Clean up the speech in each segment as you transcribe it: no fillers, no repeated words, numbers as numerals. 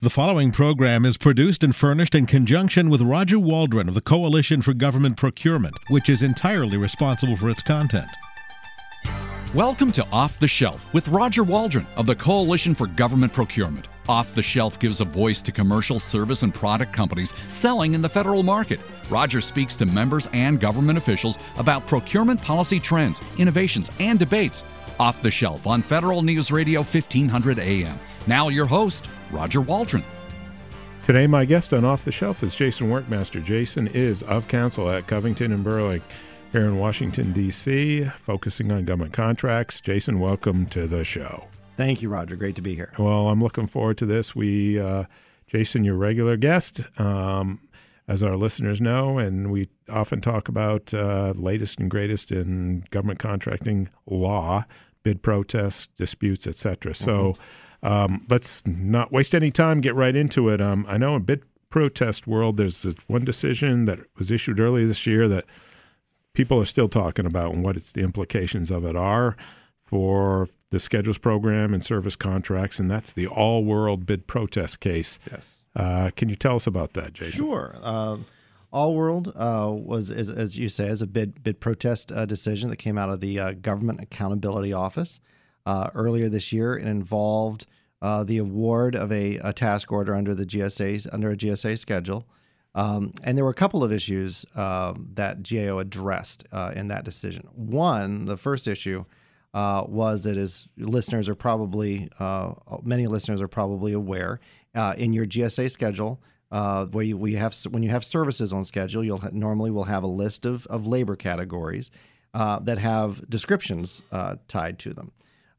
The following program is produced and furnished in conjunction with Roger Waldron of the Coalition for Government Procurement, which is entirely responsible for its content. Welcome to Off the Shelf with Roger Waldron of the Coalition for Government Procurement. Off the Shelf gives a voice to commercial, service, and product companies selling in the federal market. Roger speaks to members and government officials about procurement policy trends, innovations, and debates. Off the Shelf on Federal News Radio 1500 AM. Now your host, Roger Waldron. Today my guest on Off the Shelf is Jason Workmaster. Jason is of counsel at Covington and Burling here in Washington, D.C., focusing on government contracts. Jason, welcome to the show. Thank you, Roger. Great to be here. Well, I'm looking forward to this. Jason, your regular guest, as our listeners know, and we often talk about latest and greatest in government contracting law, bid protests, disputes, etc. So let's not waste any time, get right into it. I know in bid protest world, there's this one decision that was issued earlier this year that people are still talking about and what the implications of it are for the schedules program and service contracts, and that's the all-world bid protest case. Yes. Can you tell us about that, Jason? Sure. All World was, as you say, is a bid protest decision that came out of the Government Accountability Office earlier this year. It involved the award of a task order under a GSA schedule, and there were a couple of issues that GAO addressed in that decision. One, the first issue was that, as listeners are probably many listeners are probably aware, in your GSA schedule. When you have services on schedule, you'll normally will have a list of labor categories that have descriptions tied to them.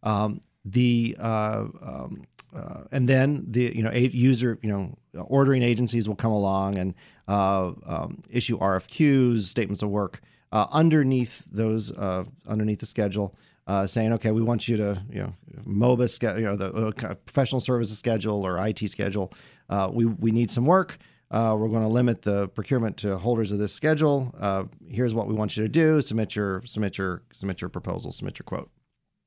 And then the ordering agencies will come along and issue RFQs, statements of work underneath the schedule, saying, okay, we want you to MOBA the professional services schedule or IT schedule. We need some work. We're going to limit the procurement to holders of this schedule. Here's what we want you to do: submit your proposal, submit your quote.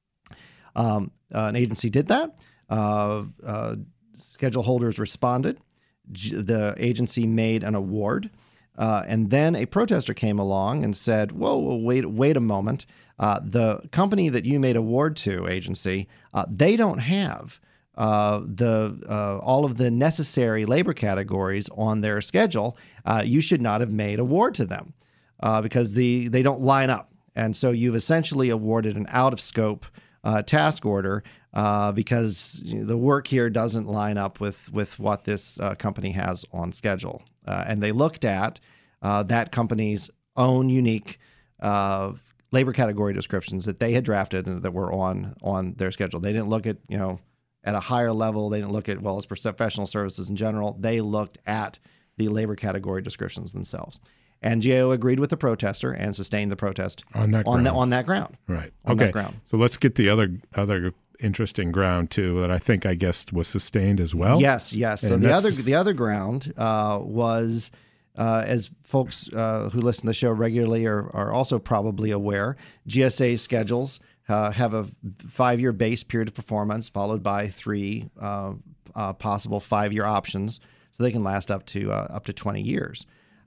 An agency did that. Schedule holders responded. The agency made an award, and then a protester came along and said, "Whoa, wait a moment! The company that you made award to, agency, they don't have." All of the necessary labor categories on their schedule. You should not have made award to them because they don't line up. And so you've essentially awarded an out-of-scope task order because the work here doesn't line up with what this company has on schedule. And they looked at that company's own unique labor category descriptions that they had drafted and that were on their schedule. They didn't look at, at a higher level. They didn't look at, as professional services in general. They looked at the labor category descriptions themselves. And GAO agreed with the protester and sustained the protest on that ground. Right. That ground. So let's get the other interesting ground too that I guess was sustained as well. Yes. So the other ground was, as folks who listen to the show regularly are also probably aware, GSA schedules have a 5-year base period of performance followed by 3 possible 5-year options, so they can last up to 20 years.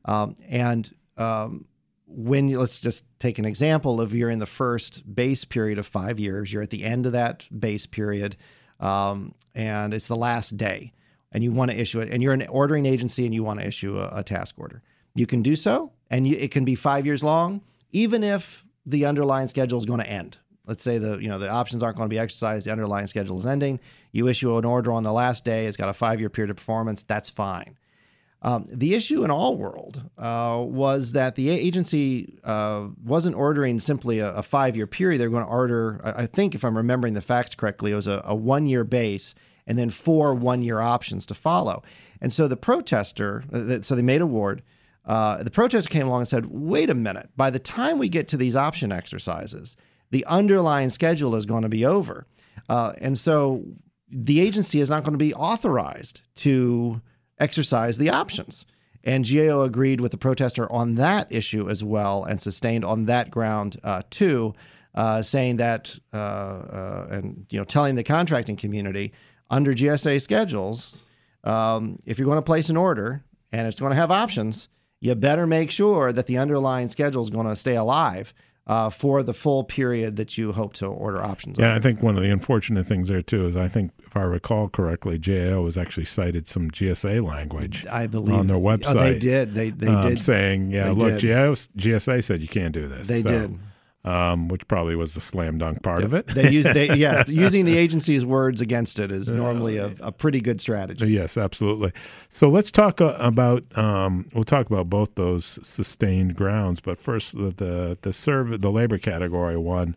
Let's just take an example. If you're in the first base period of 5 years, you're at the end of that base period, and it's the last day, and you want to issue it, and you're an ordering agency and you want to issue a task order. You can do so, and it can be 5 years long, even if the underlying schedule is going to end. Let's say the options aren't going to be exercised, the underlying schedule is ending. You issue an order on the last day, it's got a 5-year period of performance, that's fine. The issue in All World was that the agency wasn't ordering simply a 5-year period. They were going to order, I think if I'm remembering the facts correctly, it was a 1-year base and then 4 1-year options to follow. And so the protester, so they made award. The protester came along and said, wait a minute, by the time we get to these option exercises, the underlying schedule is going to be over. And so the agency is not going to be authorized to exercise the options. And GAO agreed with the protester on that issue as well and sustained on that ground too, saying that, and telling the contracting community under GSA schedules, if you're going to place an order and it's going to have options, you better make sure that the underlying schedule is going to stay alive for the full period that you hope to order options on. Yeah, I think one of the unfortunate things there, too, is I think, if I recall correctly, GAO has actually cited some GSA language I believe, on their website. Oh, they did. They did. Saying, They look, did. GSA said you can't do this. They did. Which probably was the slam dunk part of it. Using the agency's words against it is normally a pretty good strategy. Yes, absolutely. So let's talk about we'll talk about both those sustained grounds, but first the labor category one.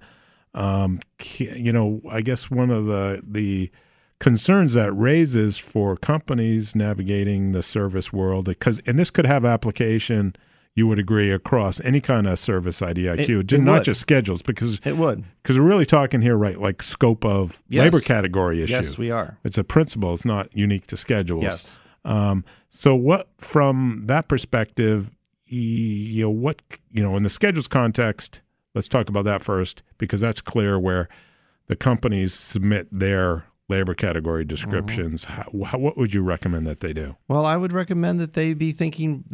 I guess one of the concerns that raises for companies navigating the service world, and this could have application, you would agree, across any kind of service IDIQ, not just schedules, because it would. Because we're really talking here, right, like scope of labor category issue. Yes, we are. It's a principle. It's not unique to schedules. Yes. So what, from that perspective, in the schedules context, let's talk about that first, because that's clear where the companies submit their labor category descriptions. What would you recommend that they do? Well, I would recommend that they be thinking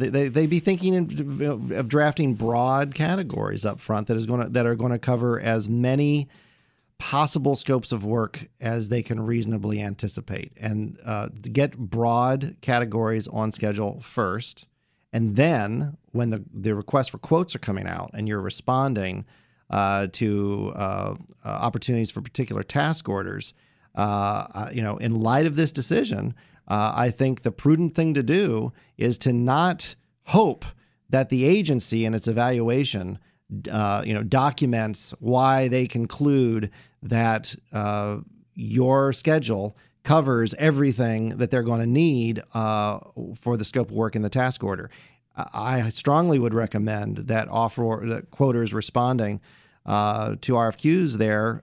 of drafting broad categories up front that are going to cover as many possible scopes of work as they can reasonably anticipate, and get broad categories on schedule first, and then when the requests for quotes are coming out and you're responding to opportunities for particular task orders. In light of this decision, I think the prudent thing to do is to not hope that the agency in its evaluation, documents why they conclude that your schedule covers everything that they're going to need for the scope of work in the task order. I strongly would recommend that quoters responding to RFQs there,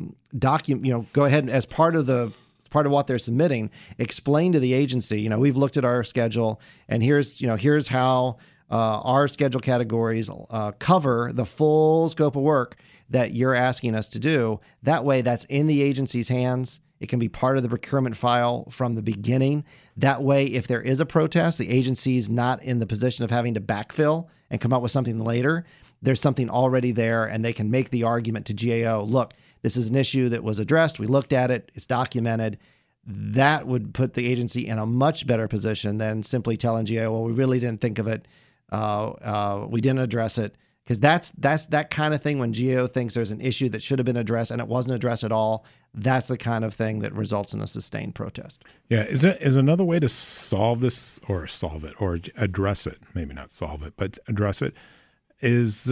go ahead and, as part of what they're submitting, explain to the agency, we've looked at our schedule, and here's how our schedule categories cover the full scope of work that you're asking us to do. That way, that's in the agency's hands. It can be part of the procurement file from the beginning. That way, if there is a protest, the agency's not in the position of having to backfill and come up with something later. There's something already there, and they can make the argument to GAO, look, this is an issue that was addressed. We looked at it. It's documented. That would put the agency in a much better position than simply telling GAO, well, we really didn't think of it. We didn't address it. Because that's that kind of thing when GAO thinks there's an issue that should have been addressed and it wasn't addressed at all. That's the kind of thing that results in a sustained protest. Yeah, is another way to solve this, or address it? Maybe not solve it, but address it. Is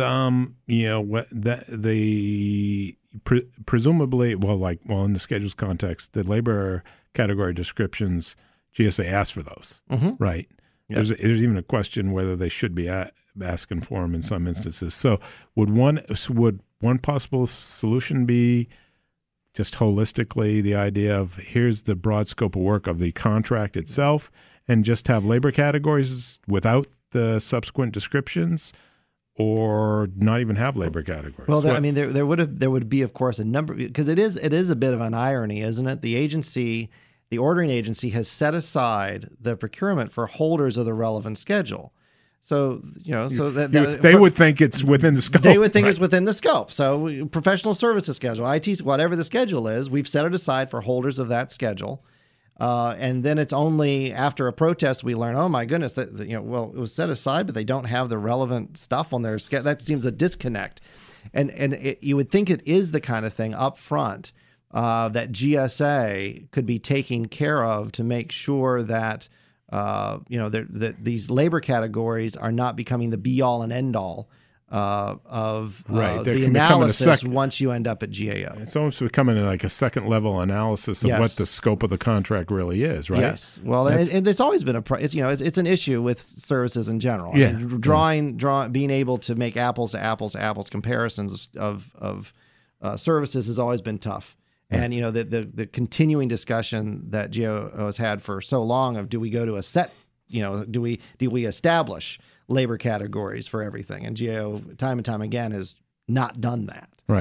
presumably in the schedules context, the labor category descriptions, GSA asks for those, right? Yep. There's even a question whether they should be asking for them in some instances. So would one possible solution be just holistically the idea of here's the broad scope of work of the contract itself, and just have labor categories without the subsequent descriptions? Or not even have labor categories? Well, there would be, of course, a number, because it is a bit of an irony, isn't it? The ordering agency has set aside the procurement for holders of the relevant schedule. So they would think it's within the scope. They would think it's within the scope. So professional services schedule, IT, whatever the schedule is, we've set it aside for holders of that schedule. And then it's only after a protest we learn, oh my goodness, that it was set aside, but they don't have the relevant stuff on their schedule. That seems a disconnect. And you would think it is the kind of thing up front that GSA could be taking care of to make sure that that these labor categories are not becoming the be all and end all of the analysis once you end up at GAO. It's almost becoming like a second level analysis of what the scope of the contract really is, right? Yes. Well, and it's always been it's an issue with services in general. I mean, being able to make apples to apples comparisons of services has always been tough. And the continuing discussion that GAO has had for so long of, do we go to a set, do we establish labor categories for everything? And GAO time and time again has not done that. Right.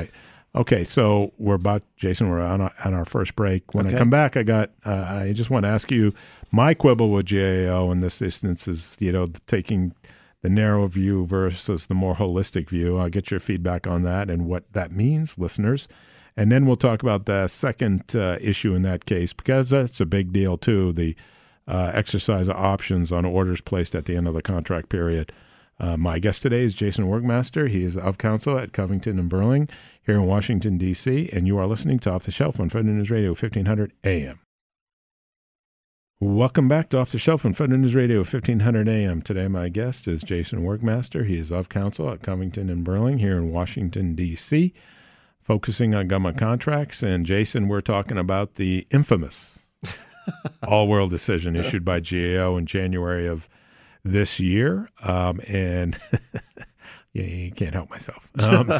Okay, so Jason, we're on our first break. When I come back, I just want to ask you, my quibble with GAO in this instance is, taking the narrow view versus the more holistic view. I'll get your feedback on that and what that means, listeners. And then we'll talk about the second issue in that case, because that's a big deal too, the exercise of options on orders placed at the end of the contract period. My guest today is Jason Wergmaster. He is of counsel at Covington & Burling here in Washington, D.C., and you are listening to Off the Shelf on Federal News Radio 1500 AM. Welcome back to Off the Shelf on Federal News Radio 1500 AM. Today my guest is Jason Wergmaster. He is of counsel at Covington & Burling here in Washington, D.C., focusing on government contracts. And Jason, we're talking about the infamous all-world decision issued by GAO in January of this year, and you can't help myself.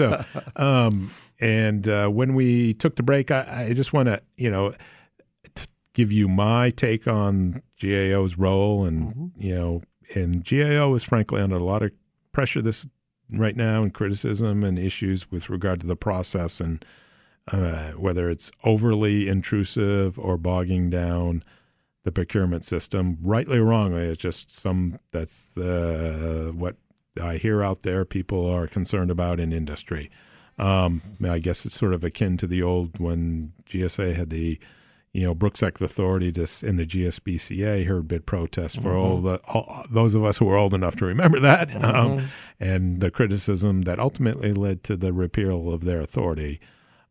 When we took the break, I just want to, give you my take on GAO's role, and and GAO is frankly under a lot of pressure right now, and criticism and issues with regard to the process, and whether it's overly intrusive or bogging down the procurement system. Rightly or wrongly, it's just that's what I hear out there people are concerned about in industry. I guess it's sort of akin to the old when GSA had the Brooks-Act authority in the GSBCA heard bid protest for all those of us who are old enough to remember that, and the criticism that ultimately led to the repeal of their authority.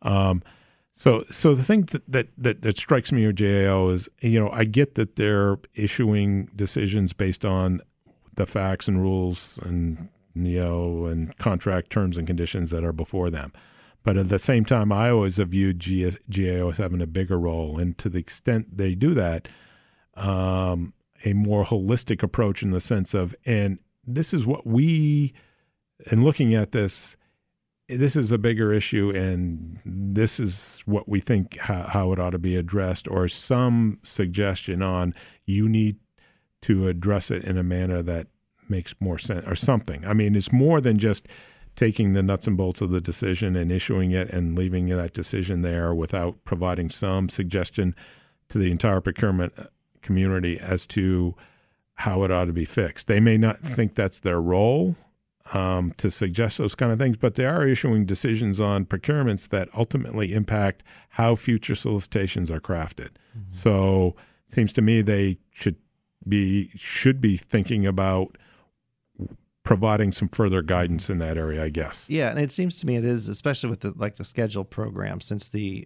So the thing that strikes me with GAO is, I get that they're issuing decisions based on the facts and rules and and contract terms and conditions that are before them. But at the same time, I always have viewed GAO as having a bigger role, and to the extent they do that, a more holistic approach in the sense of, and this is what in looking at this is a bigger issue, and this is what we think how it ought to be addressed, or some suggestion on you need to address it in a manner that makes more sense or something. I mean, it's more than just taking the nuts and bolts of the decision and issuing it and leaving that decision there without providing some suggestion to the entire procurement community as to how it ought to be fixed. They may not think that's their role to suggest those kind of things, but they are issuing decisions on procurements that ultimately impact how future solicitations are crafted. So it seems to me they should be thinking about providing some further guidance in that area, I guess. Yeah, and it seems to me it is, especially with the schedule program, since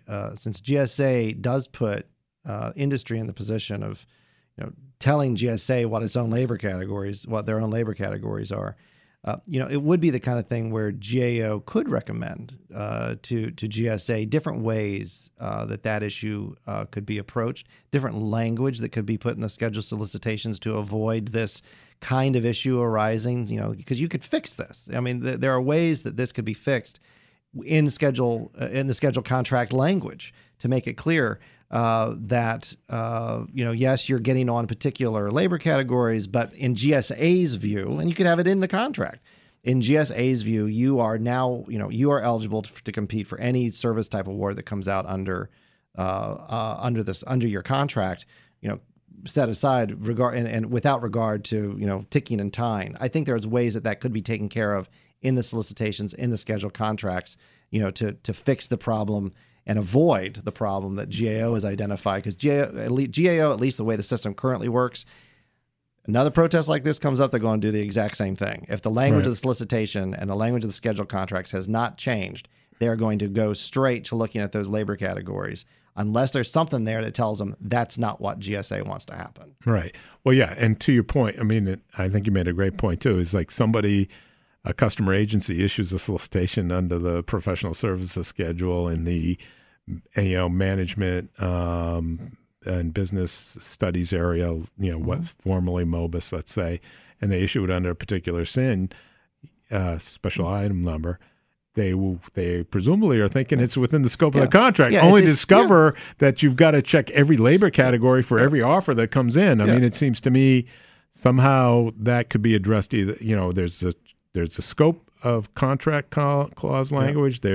GSA does put industry in the position of telling GSA what their own labor categories are. It would be the kind of thing where GAO could recommend to GSA different ways that issue could be approached, different language that could be put in the schedule solicitations to avoid this kind of issue arising, because you could fix this. I mean, there are ways that this could be fixed in the schedule contract language to make it clear that yes, you're getting on particular labor categories, but in GSA's view, and you could have it in the contract, in GSA's view, you are now, you are eligible to compete for any service type award that comes out under your contract, set aside and without regard to, ticking and tying. I think there's ways that could be taken care of in the solicitations, in the schedule contracts, to fix the problem and avoid the problem that GAO has identified. Because GAO, at least the way the system currently works, another protest like this comes up, they're going to do the exact same thing. If the language of the solicitation and the language of the schedule contracts has not changed, they're going to go straight to looking at those labor categories, unless there's something there that tells them that's not what GSA wants to happen. Right. Well, yeah, and to your point, I mean, I think you made a great point too, is like a customer agency issues a solicitation under the professional services schedule in the management and business studies area, what formerly MOBUS, let's say, and they issue it under a particular special item number. They presumably are thinking it's within the scope of the contract, only to discover that you've got to check every labor category for every offer that comes in. I mean, it seems to me somehow that could be addressed either, there's a scope of contract clause language, there's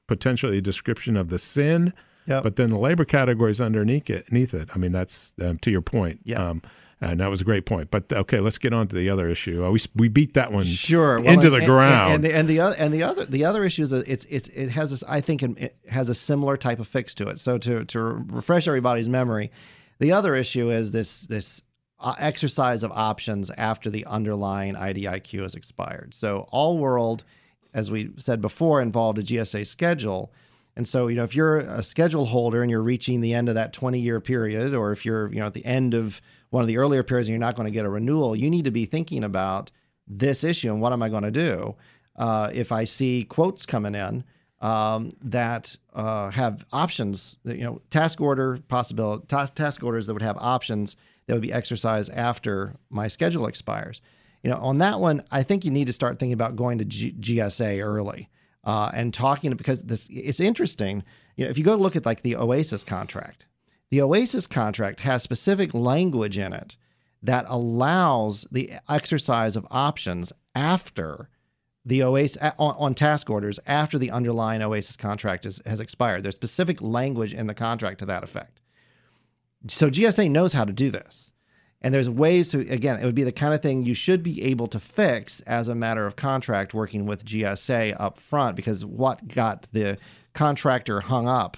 potentially a description of the sin, Yep. but then the labor categories underneath it. I mean, that's to your point. Yeah. And that was a great point. But okay, let's get on to the other issue. We beat that one Well, the ground. And the other issue is that it has this, I think it has a similar type of fix to it. So to refresh everybody's memory, the other issue is this exercise of options after the underlying IDIQ has expired. So All World, as we said before, involved a GSA schedule. And so, if you're a schedule holder and you're reaching the end of that 20-year period, or if you're, at the end of one of the earlier periods and you're not going to get a renewal, you need to be thinking about this issue and what am I going to do if I see quotes coming in that have options, task orders that would have options that would be exercised after my schedule expires. On that one, I think you need to start thinking about going to GSA early. And talking, because it's interesting. If you go to look at like the OASIS contract, the OASIS contract has specific language in it that allows the exercise of options after the OASIS on task orders after the underlying OASIS contract has expired. There's specific language in the contract to that effect. So GSA knows how to do this. And there's ways to, again, it would be the kind of thing you should be able to fix as a matter of contract working with GSA up front, because what got the contractor hung up,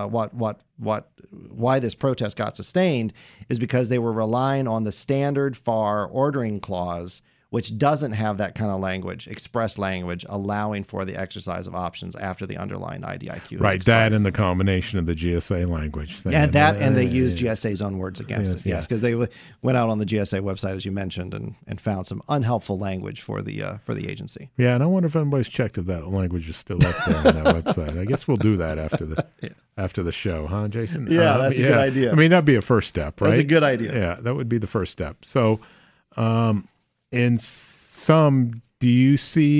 why this protest got sustained is because they were relying on the standard FAR ordering clause, which doesn't have that kind of language, express language, allowing for the exercise of options after the underlying IDIQ. Right, that and the combination of the GSA language. And they used GSA's own words against it, yes, because they went out on the GSA website, as you mentioned, and found some unhelpful language for the agency. Yeah, and I wonder if anybody's checked if that language is still up there on that website. I guess we'll do that after the show, huh, Jason? Yeah, that's a good idea. I mean, that'd be a first step, right? That's a good idea. Yeah, that would be the first step. So, in some, do you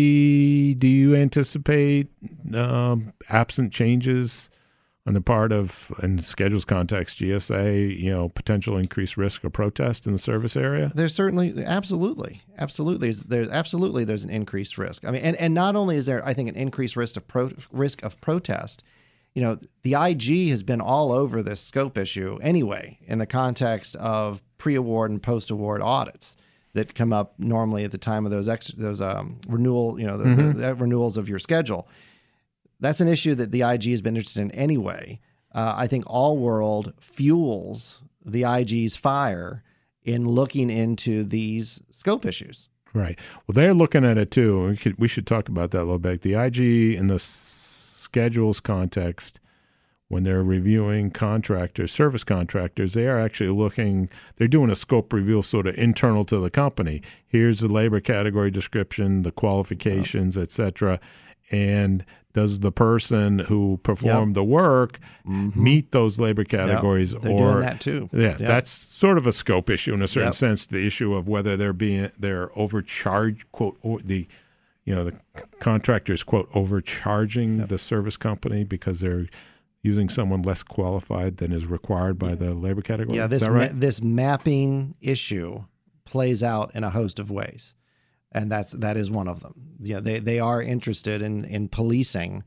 anticipate absent changes on the part of, in the schedules context, GSA, potential increased risk or protest in the service area? There's certainly, absolutely. There's an increased risk. I mean, and not only is there, I think, an increased risk of protest, the IG has been all over this scope issue anyway, in the context of pre-award and post-award audits that come up normally at the time of those renewal, the renewals of your schedule. That's an issue that the IG has been interested in anyway. I think All World fuels the IG's fire in looking into these scope issues. Right. Well, they're looking at it too. We should talk about that a little bit. The IG in the schedules context, when they're reviewing service contractors, they are actually they're doing a scope review sort of internal to the company. Here's the labor category description, the qualifications, et cetera. And does the person who performed the work meet those labor categories? They're doing that too. Yeah, that's sort of a scope issue in a certain sense, the issue of whether they're overcharged, quote, the contractors, quote, overcharging the service company because they're using someone less qualified than is required by the labor category. Yeah, is that right? This mapping issue plays out in a host of ways, and that is one of them. Yeah, they are interested in policing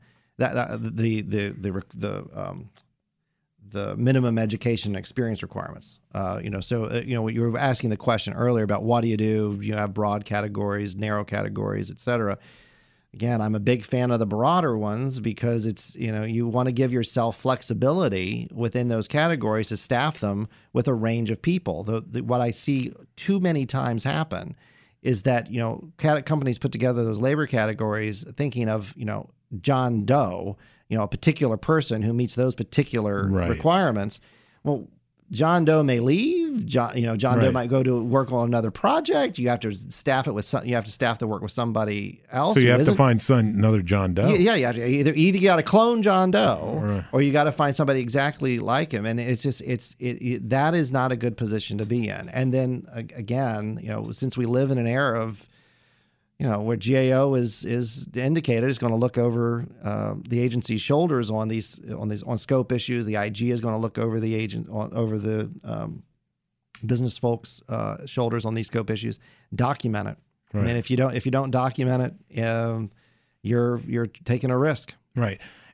the minimum education experience requirements. You were asking the question earlier about what do you do? You have broad categories, narrow categories, et cetera. Again, I'm a big fan of the broader ones because it's, you want to give yourself flexibility within those categories to staff them with a range of people. What I see too many times happen is that, companies put together those labor categories thinking of, John Doe, a particular person who meets those particular requirements. Well, John Doe may leave. John Doe might go to work on another project. You have to staff it with you have to staff the work with somebody else. So you have to find another John Doe. Yeah, you have to either you got to clone John Doe, or you got to find somebody exactly like him. And it's just that is not a good position to be in. And then again, since we live in an era of where GAO is indicated is going to look over the agency's shoulders on scope issues. The IG is going to look over over the business folks' shoulders on these scope issues. Document it. Right. I mean, if you don't document it, you're taking a risk. Right.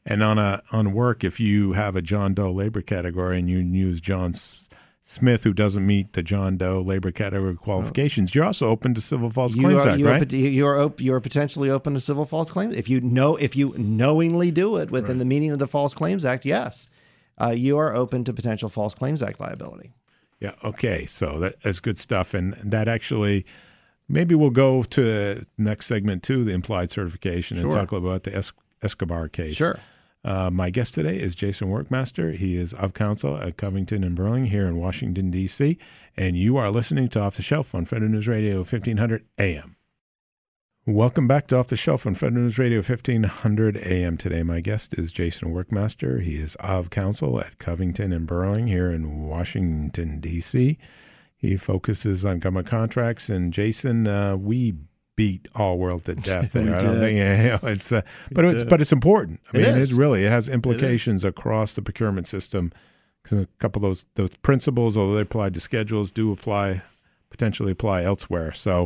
And on work, if you have a John Doe labor category and you use John Smith, who doesn't meet the John Doe labor category qualifications, you're also open to Civil False Claims Act, right? You are potentially open to civil false claims if you knowingly do it within the meaning of the False Claims Act. Yes, you are open to potential False Claims Act liability. Yeah. Okay. So that's good stuff, and that actually maybe we'll go to the next segment too, the implied certification, and talk a little about the Escobar case. Sure. My guest today is Jason Workmaster. He is of counsel at Covington and Burling here in Washington, D.C., and you are listening to Off the Shelf on Federal News Radio 1500 AM. Welcome back to Off the Shelf on Federal News Radio 1500 AM. Today, my guest is Jason Workmaster. He is of counsel at Covington and Burling here in Washington, D.C. He focuses on government contracts, and Jason, we beat All World to death there. I don't think it's, but it's important. I mean, it has implications across the procurement system. A couple of those principles, although they apply to schedules, do potentially apply elsewhere. So,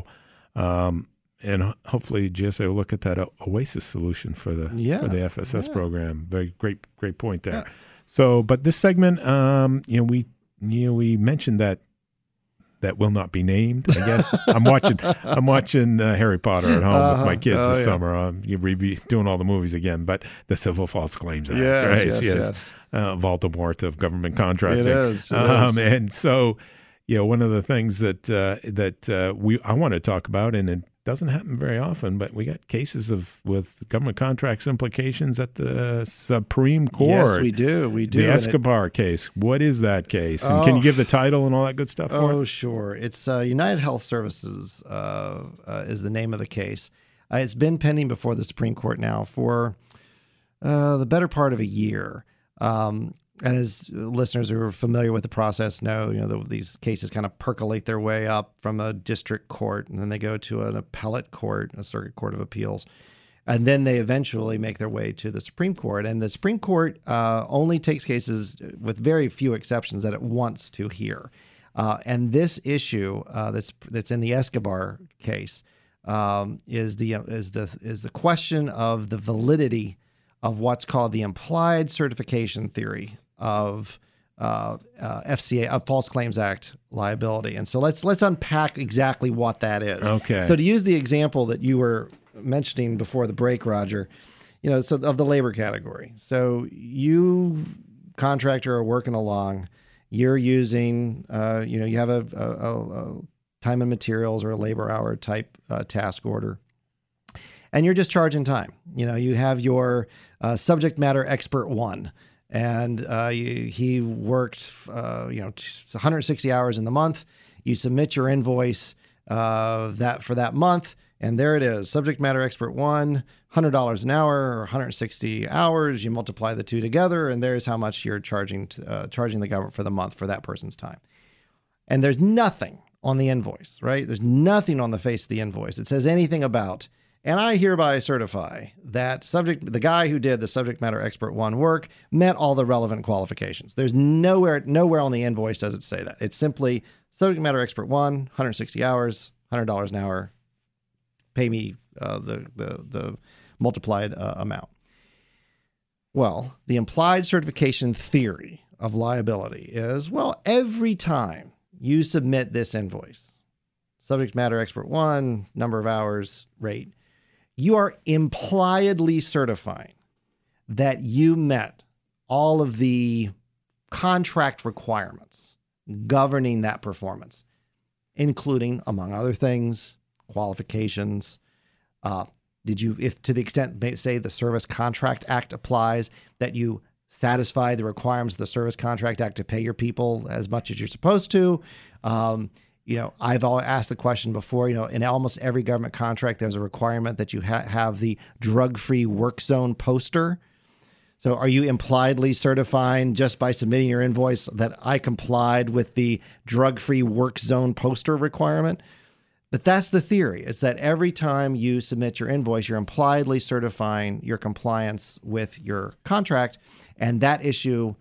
and hopefully GSA will look at that OASIS solution for the FSS program. Very great point there. Yeah. So, but this segment, we mentioned that will not be named. I guess I'm watching Harry Potter at home with my kids this summer. Doing all the movies again, but the Civil False Claims Act, yes. Voldemort of government contracting. It is. And so, one of the things that I want to talk about, and it doesn't happen very often, but we got cases with government contracts implications at the Supreme Court. Yes, we do. The Escobar case. What is that case? And can you give the title and all that good stuff for it? Oh, sure. It's United Health Services is the name of the case. It's been pending before the Supreme Court now for the better part of a year. And as listeners who are familiar with the process know, these cases kind of percolate their way up from a district court, and then they go to an appellate court, a circuit court of appeals, and then they eventually make their way to the Supreme Court. And the Supreme Court only takes cases, with very few exceptions, that it wants to hear. And this issue that's in the Escobar case is the question of the validity of what's called the implied certification theory of FCA, of False Claims Act liability. And so let's unpack exactly what that is. Okay. So to use the example that you were mentioning before the break, Roger, so of the labor category. So you, contractor, are working along. You're using, you have a time and materials or a labor hour type task order, and you're just charging time. You have your subject matter expert one. And he worked, 160 hours in the month. You submit your invoice for that month, and there it is. Subject matter expert one, $100 an hour, or 160 hours. You multiply the two together, and there's how much you're charging the government for the month for that person's time. And there's nothing on the invoice, right? There's nothing on the face of the invoice that says anything about, and I hereby certify that the guy who did the subject matter expert one work met all the relevant qualifications. There's nowhere on the invoice does it say that. It's simply subject matter expert one, 160 hours, $100 an hour. Pay me the multiplied amount. Well, the implied certification theory of liability is, every time you submit this invoice, subject matter expert one, number of hours, rate, you are impliedly certifying that you met all of the contract requirements governing that performance, including, among other things, qualifications. If to the extent, say, the Service Contract Act applies, that you satisfy the requirements of the Service Contract Act to pay your people as much as you're supposed to. I've asked the question before, in almost every government contract, there's a requirement that you have the drug-free work zone poster. So are you impliedly certifying just by submitting your invoice that I complied with the drug-free work zone poster requirement? But that's the theory. It's that every time you submit your invoice, you're impliedly certifying your compliance with your contract. And that issue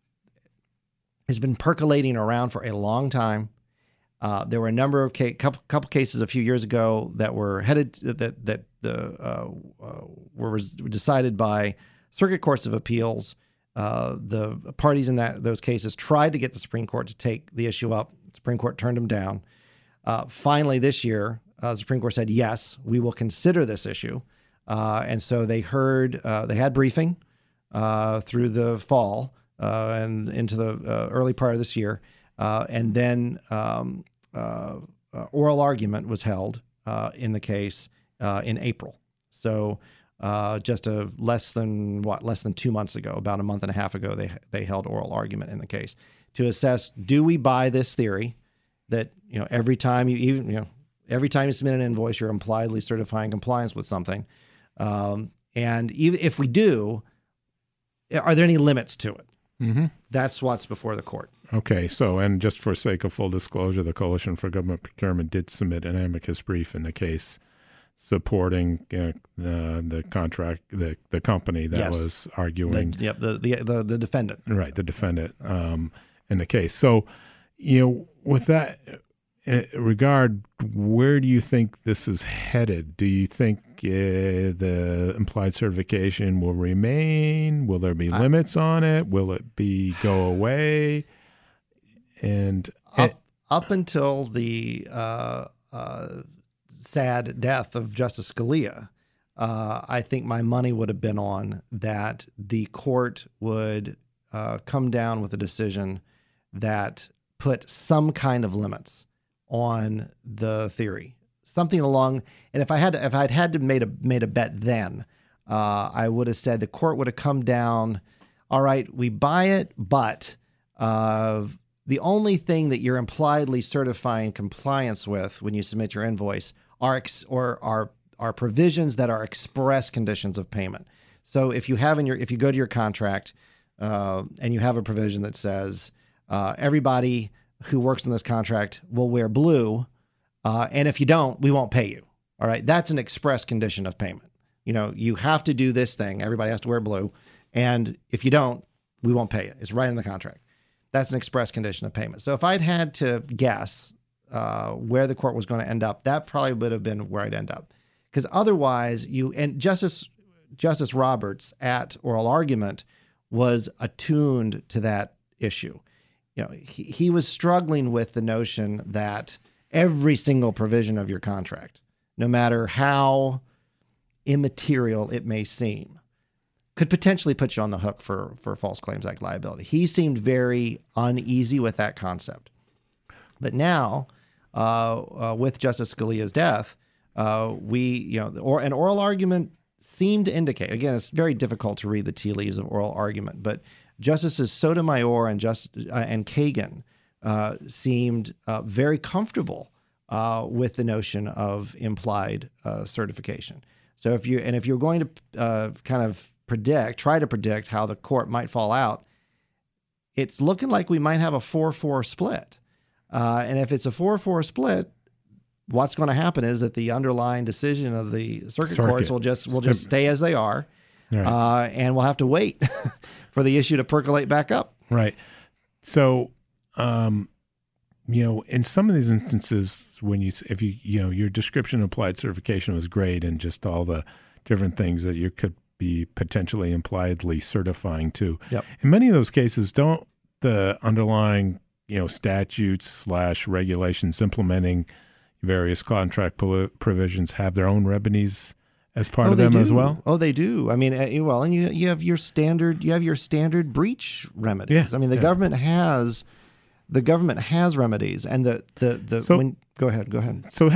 has been percolating around for a long time. There were a number of couple cases a few years ago that were were decided by circuit courts of appeals, the parties in those cases tried to get the Supreme Court to take the issue up. The Supreme Court turned them down. Finally, this year, the Supreme Court said, yes, we will consider this issue. And so they had briefing through the fall and into the early part of this year. And then oral argument was held in the case in April. So just less than 2 months ago, about a month and a half ago, they held oral argument in the case to assess, do we buy this theory that, every time you submit an invoice, you're impliedly certifying compliance with something. And even if we do, are there any limits to it? Mm-hmm. That's what's before the court. Okay. So, and just for sake of full disclosure, the Coalition for Government Procurement did submit an amicus brief in the case supporting the contract, the company that was arguing. The defendant. Right, the defendant in the case. So, with that regard, where do you think this is headed? Do you think the implied certification will remain? Will there be limits on it? Will it go away? And up until the sad death of Justice Scalia, I think my money would have been on that the court would come down with a decision that put some kind of limits on the theory, something along. And if I'd had to made a bet then, I would have said the court would have come down. All right, we buy it, but the only thing that you're impliedly certifying compliance with when you submit your invoice are provisions that are express conditions of payment. So if you go to your contract and you have a provision that says everybody who works in this contract will wear blue, and if you don't, we won't pay you. All right, that's an express condition of payment. You have to do this thing. Everybody has to wear blue, and if you don't, we won't pay you. It's right in the contract. That's an express condition of payment. So if I'd had to guess where the court was going to end up, that probably would have been where I'd end up. Because otherwise, Justice Roberts at oral argument was attuned to that issue. He was struggling with the notion that every single provision of your contract, no matter how immaterial it may seem, could potentially put you on the hook for False Claims Act liability. He seemed very uneasy with that concept. But now, with Justice Scalia's death, an oral argument seemed to indicate, again, it's very difficult to read the tea leaves of oral argument, but Justices Sotomayor and Kagan seemed very comfortable with the notion of implied certification. So if you're going to try to predict how the court might fall out, it's looking like we might have a 4-4 split. And if it's a 4-4 split, what's going to happen is that the underlying decision of the circuit courts will just stay as they are, right. And we'll have to wait for the issue to percolate back up. Right. So, in some of these instances, if your description of applied certification was great, and just all the different things that you could be potentially impliedly certifying to. Yep. In many of those cases, don't the underlying statutes / regulations implementing various contract provisions have their own remedies as part of them as well? Oh, they do. I mean, and you have your standard breach remedies. Yeah, I mean, the government has remedies, and go ahead. So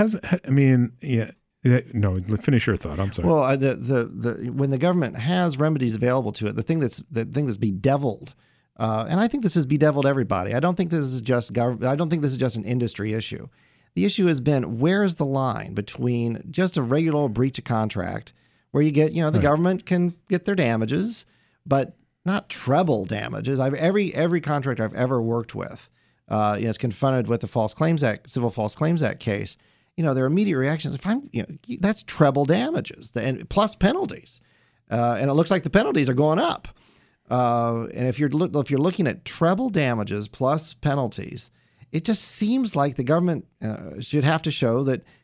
no, finish your thought. I'm sorry. Well, when the government has remedies available to it, the thing that's bedeviled, and I think this has bedeviled everybody. I don't think this is just an industry issue. The issue has been, where is the line between just a regular breach of contract, where you get, the government can get their damages, but not treble damages. Every contractor I've ever worked with, is confronted with the Civil False Claims Act case. Their immediate reactions, that's treble damages and plus penalties, and it looks like the penalties are going up. And if you're looking at treble damages plus penalties, it just seems like the government should have to show that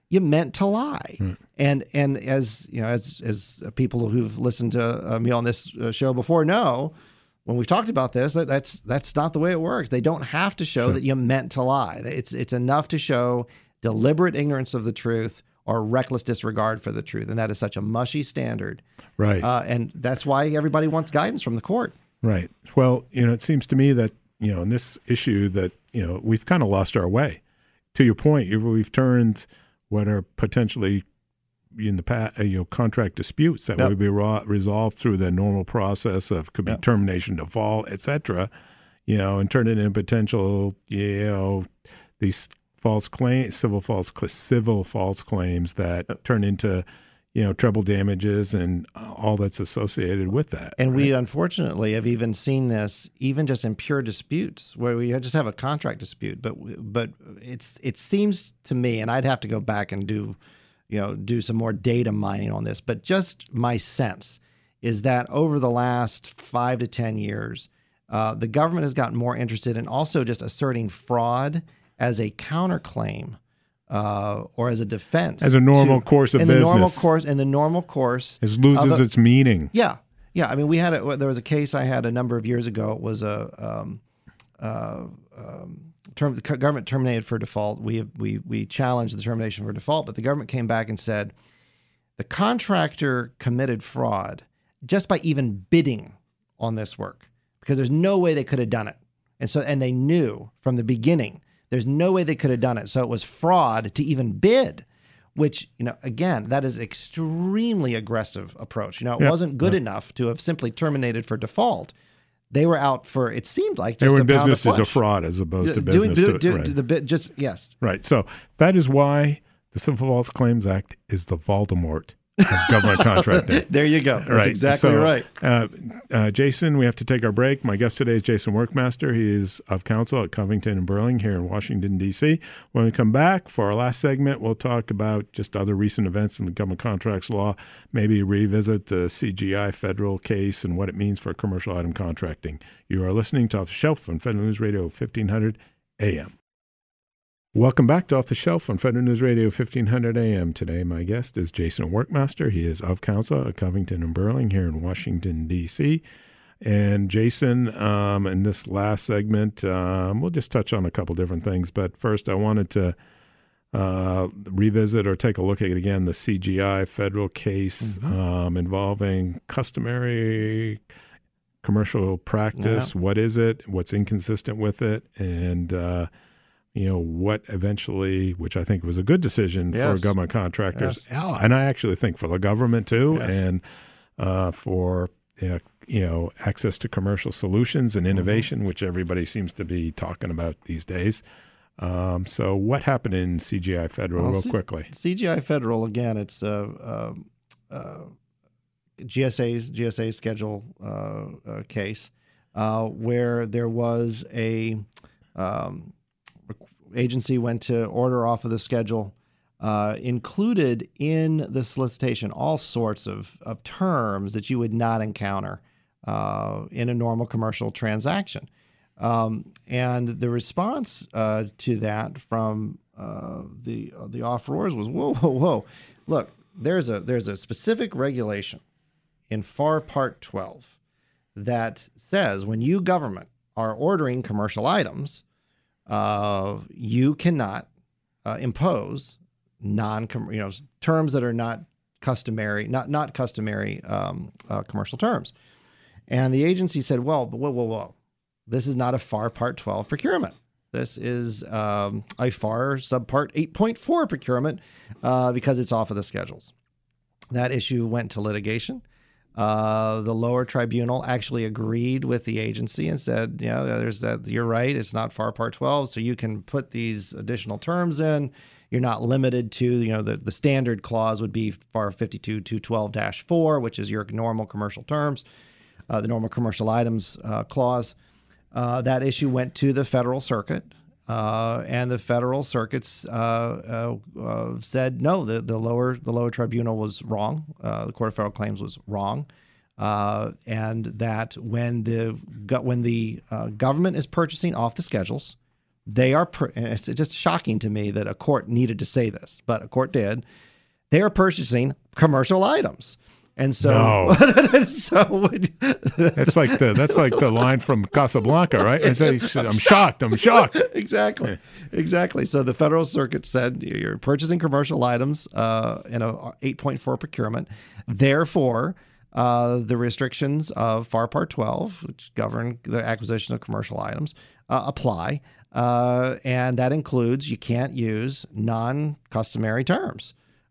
you meant to lie. And as you know, as people who've listened to me on this show before know, when we've talked about this, that's not the way it works. They don't have to show that you meant to lie. It's enough to show deliberate ignorance of the truth or reckless disregard for the truth, and that is such a mushy standard. Right. And that's why everybody wants guidance from the court. Right. Well, it seems to me that in this issue that we've kind of lost our way. To your point, we've turned what are potentially in the past, contract disputes that would be resolved through the normal process of could be termination, default, etc. And turn it into potential, these false claims, civil false claims that turn into, treble damages and all that's associated with that. And we unfortunately have even seen this even just in pure disputes where we just have a contract dispute. But it seems to me, and I'd have to go back and do some more data mining on this, but just my sense is that over the last 5 to 10 years, the government has gotten more interested in also just asserting fraud as a counterclaim. Or as a defense, as a normal course of business, the normal course, it loses its meaning. Yeah. I mean, there was a case I had a number of years ago. It was the government terminated for default. We challenged the termination for default, but the government came back and said the contractor committed fraud just by even bidding on this work because there's no way they could have done it, and they knew from the beginning. There's no way they could have done it. So it was fraud to even bid, which, again, that is extremely aggressive approach. It wasn't good enough to have simply terminated for default. They were out for, it seemed like, just they were a in pound business of to flesh. defraud as opposed to business to yes. Right. So that is why the Civil False Claims Act is the Voldemort of government contracting. There you go. That's exactly right. Jason, we have to take our break. My guest today is Jason Workmaster. He is of counsel at Covington and Burling here in Washington, D.C. When we come back for our last segment, we'll talk about just other recent events in the government contracts law, maybe revisit the CGI federal case and what it means for commercial item contracting. You are listening to Off the Shelf on Federal News Radio 1500 AM. Welcome back to Off the Shelf on Federal News Radio 1500 AM. Today, my guest is Jason Workmaster. He is of counsel at Covington and Burling here in Washington, D.C. And Jason, in this last segment, we'll just touch on a couple different things. But first, I wanted to revisit or take a look at, again, the CGI federal case involving customary commercial practice. Yeah. What is it? What's inconsistent with it? And what eventually, which I think was a good decision for government contractors, and I actually think for the government too, and for access to commercial solutions and innovation, which everybody seems to be talking about these days. So what happened in CGI Federal real quickly? CGI Federal, again, it's GSA schedule case where there was a agency went to order off of the schedule, included in the solicitation all sorts of terms that you would not encounter in a normal commercial transaction. And the response to that from the offerors was, whoa. Look, there's a specific regulation in FAR Part 12 that says when you government are ordering commercial items, you cannot impose terms that are not customary, not customary commercial terms. And the agency said, whoa. This is not a FAR Part 12 procurement. This is a FAR Subpart 8.4 procurement because it's off of the schedules. That issue went to litigation. The lower tribunal actually agreed with the agency and said, there's that. You're right. It's not FAR Part 12, so you can put these additional terms in. You're not limited to, the standard clause would be FAR 52.212-4, which is your normal commercial terms, the normal commercial items clause. That issue went to the Federal Circuit, and the Federal Circuits said no. The lower tribunal was wrong. The Court of Federal Claims was wrong, and that when the government is purchasing off the schedules they are, and it's just shocking to me that a court needed to say this, but a court did. They are purchasing commercial items. And so, so that's like the line from Casablanca, right? I'm shocked. Exactly. So the Federal Circuit said you're purchasing commercial items in a 8.4 procurement. Therefore, the restrictions of FAR Part 12, which govern the acquisition of commercial items, apply. And that includes you can't use non-customary terms.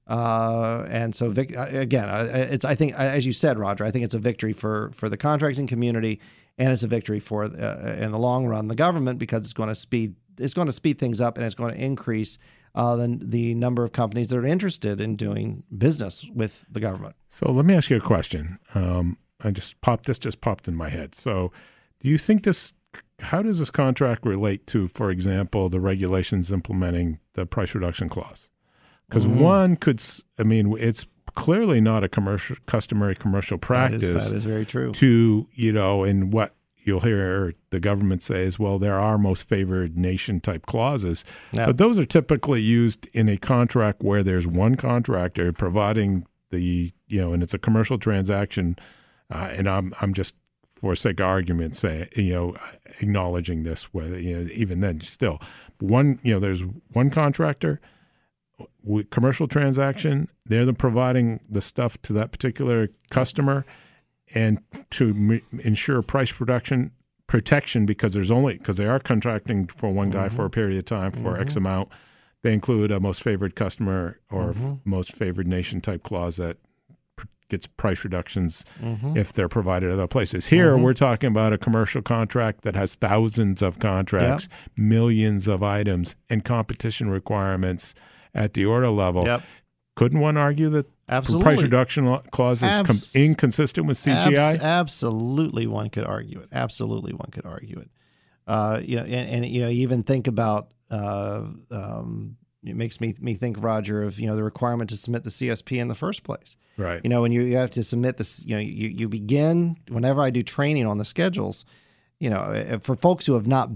And so again, I think, as you said, Roger, I think it's a victory for the contracting community, and it's a victory for in the long run the government, because it's going to speed things up, and it's going to increase the number of companies that are interested in doing business with the government. So let me ask you a question. This just popped in my head. So do you think how does this contract relate to, for example, the regulations implementing the price reduction clause? Because one could, it's clearly not a customary commercial practice. That is very true. And what you'll hear the government say is, well, there are most favored nation type clauses, but those are typically used in a contract where there's one contractor providing and it's a commercial transaction. And I'm just, for sake of argument, acknowledging this, whether, even then still there's one contractor. Commercial transaction, they're providing the stuff to that particular customer, and to ensure price protection, because they are contracting for one guy for a period of time for X amount. They include a most favored customer or most favored nation type clause that gets price reductions if they're provided at other places. Here, we're talking about a commercial contract that has thousands of contracts, millions of items, and competition requirements at the order level. Yep. Couldn't one argue that the price reduction clause is inconsistent with CGI? Absolutely, one could argue it. Even think about it makes me think, Roger, of the requirement to submit the CSP in the first place. Right. When you have to submit this, you begin, whenever I do training on the schedules, for folks who are not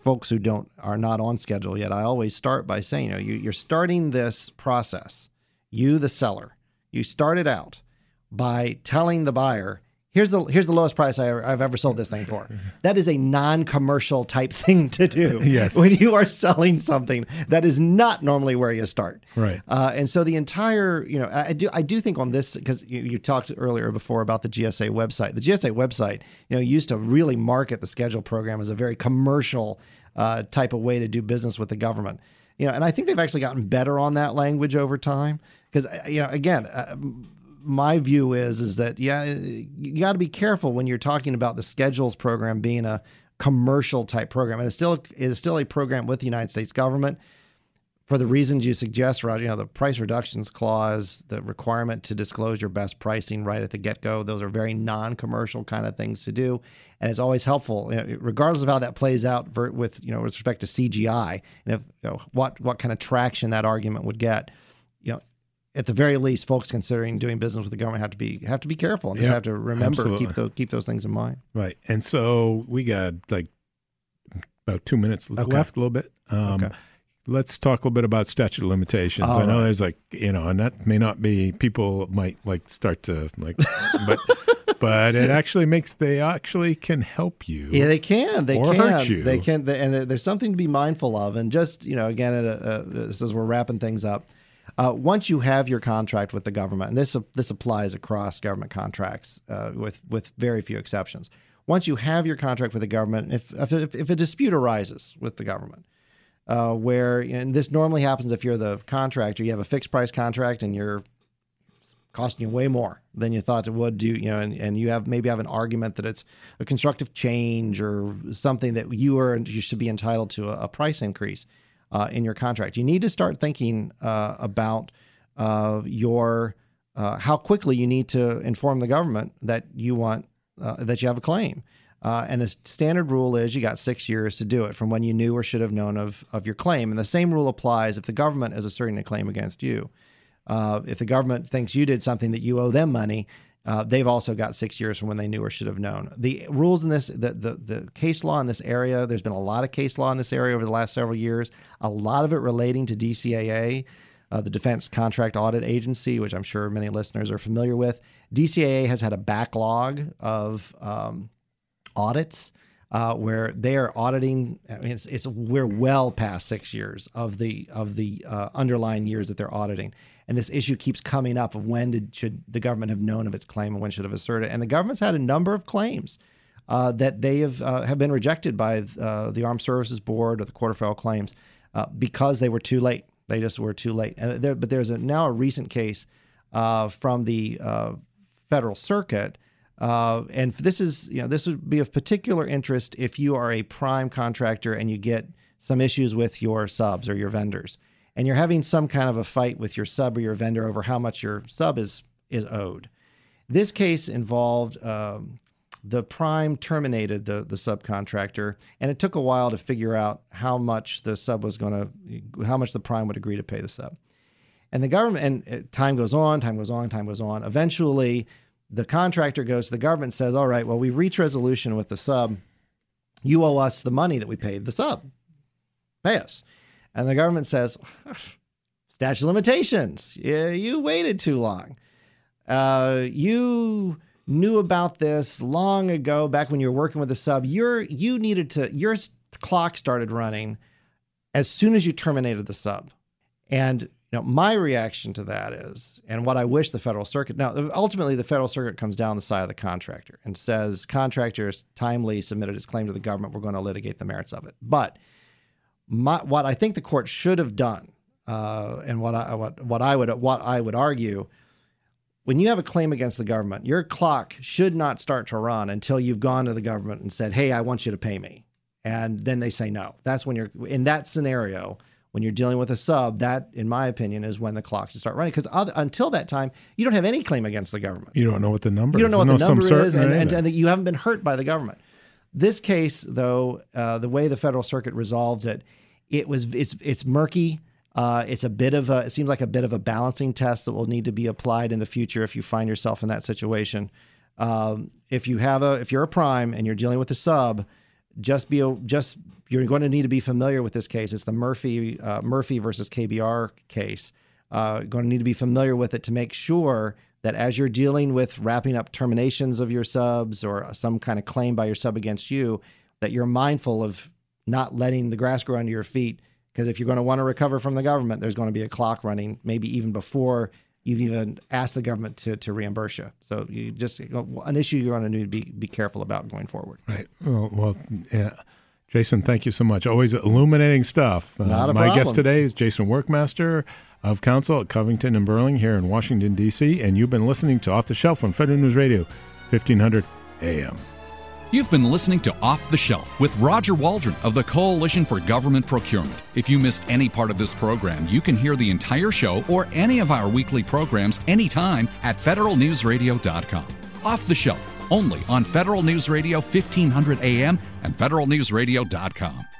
on schedule yet, I always start by saying, you're starting this process. You, the seller, you start it out by telling the buyer, here's the lowest price I've ever sold this thing for. That is a non-commercial type thing to do. Yes. When you are selling something, that is not normally where you start. Right. And so the entire, I do think on this, because you talked earlier before about the GSA website. The GSA website, used to really market the schedule program as a very commercial type of way to do business with the government. And I think they've actually gotten better on that language over time. Because, again, my view is that, you got to be careful when you're talking about the schedules program being a commercial type program. And it is still a program with the United States government for the reasons you suggest, Roger. The price reductions clause, the requirement to disclose your best pricing right at the get-go, those are very non-commercial kind of things to do. And it's always helpful, regardless of how that plays out with respect to CGI, and if, what kind of traction that argument would get. At the very least, folks considering doing business with the government have to be careful and just have to remember, keep those things in mind. Right. And so we got about 2 minutes left, a little bit. Let's talk a little bit about statute of limitations. I know there's and that may not be, people might start to but it actually they actually can help you. Yeah, they can. Hurt you. They can. And there's something to be mindful of. And just, again, as we're wrapping things up, once you have your contract with the government, and this applies across government contracts with very few exceptions. Once you have your contract with the government, if a dispute arises with the government, and this normally happens if you're the contractor, you have a fixed price contract and you're costing you way more than you thought it would do, and you maybe have an argument that it's a constructive change or something that you should be entitled to a price increase in your contract. You need to start thinking about how quickly you need to inform the government that you want that you have a claim. And the standard rule is you got 6 years to do it from when you knew or should have known of your claim. And the same rule applies if the government is asserting a claim against you. If the government thinks you did something that you owe them money, they've also got 6 years from when they knew or should have known. The rules in this, the case law in this area, there's been a lot of case law in this area over the last several years, a lot of it relating to DCAA, the Defense Contract Audit Agency, which I'm sure many listeners are familiar with. DCAA has had a backlog of audits where they are auditing. I mean, we're well past 6 years of the underlying years that they're auditing. And this issue keeps coming up of should the government have known of its claim and when should have asserted it. And the government's had a number of claims that they have been rejected by the Armed Services Board or the Court of Federal Claims because they were too late. They just were too late. But there's now a recent case from the Federal Circuit, and this would be of particular interest if you are a prime contractor and you get some issues with your subs or your vendors, and you're having some kind of a fight with your sub or your vendor over how much your sub is owed. This case involved the prime terminated the subcontractor, and it took a while to figure out how much the prime would agree to pay the sub. And the government, and time goes on. Eventually, the contractor goes to the government and says, all right, well, we've reached resolution with the sub. You owe us the money that we paid the sub. Pay us. And the government says, statute of limitations. Yeah, you waited too long. You knew about this long ago, back when you were working with the sub. Your clock started running as soon as you terminated the sub. And my reaction to that is, and what I wish the Federal Circuit, now ultimately the Federal Circuit comes down the side of the contractor and says, contractors timely submitted his claim to the government, we're going to litigate the merits of it. But what I think the court should have done, and what I would argue, when you have a claim against the government, your clock should not start to run until you've gone to the government and said, hey, I want you to pay me. And then they say no. That's when you're in that scenario. When you're dealing with a sub, that, in my opinion, is when the clock should start running. Because until that time, you don't have any claim against the government. You don't know what the number is. You don't know what the number is, and you haven't been hurt by the government. This case, though, the way the Federal Circuit resolved it, it's murky. It seems like a bit of a balancing test that will need to be applied in the future if you find yourself in that situation. If you're a prime and you're dealing with a sub, you're going to need to be familiar with this case. It's the Murphy versus KBR case. Going to need to be familiar with it to make sure that as you're dealing with wrapping up terminations of your subs or some kind of claim by your sub against you, that you're mindful of not letting the grass grow under your feet. Because if you're going to want to recover from the government, there's going to be a clock running, maybe even before you've even asked the government to reimburse you. So an issue you're going to need to be careful about going forward. Right. Well, yeah. Jason, thank you so much. Always illuminating stuff. Not a my problem. guest today is Jason Workmaster of counsel at Covington and Burling here in Washington, D.C., and you've been listening to Off the Shelf on Federal News Radio, 1500 AM. You've been listening to Off the Shelf with Roger Waldron of the Coalition for Government Procurement. If you missed any part of this program, you can hear the entire show or any of our weekly programs anytime at federalnewsradio.com. Off the Shelf, only on Federal News Radio 1500 AM and federalnewsradio.com.